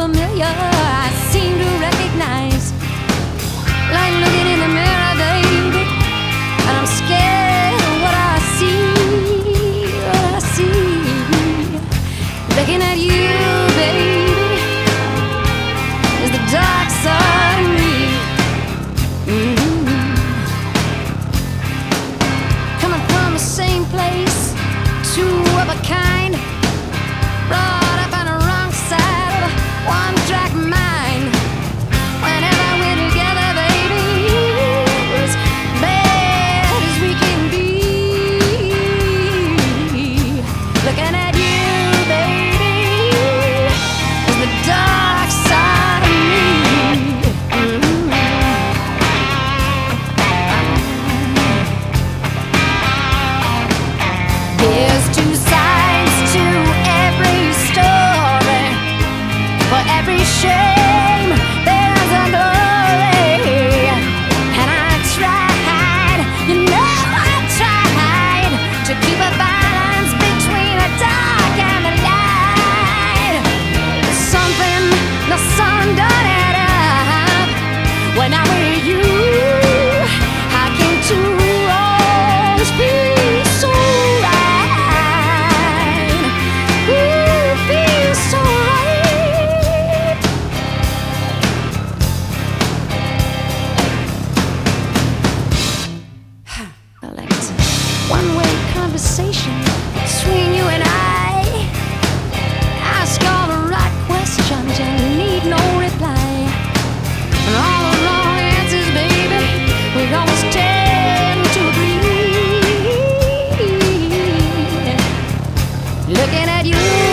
familiar, I seem to recognize. Like looking in the mirror, baby, and I'm scared of what I see, what I see. Looking at you, baby, is the dark side of me. Coming from the same place, two of a kind, brought up on the wrong side of a one-track mind. Whenever we're together, baby, we're as bad as we can be. Looking at you, baby, is the dark side of me. There's two sides to every story. For every shame, there's a glory. And I tried, you know I tried to keep a balance between the dark and the light. Something the sun don't add up. When I'm with you, how can two always be so right? Ooh, be so right. I like it. One-way conversation between you and I. Ask all the right questions and need no reply. And all the wrong answers, baby, we always tend to agree. Looking at you,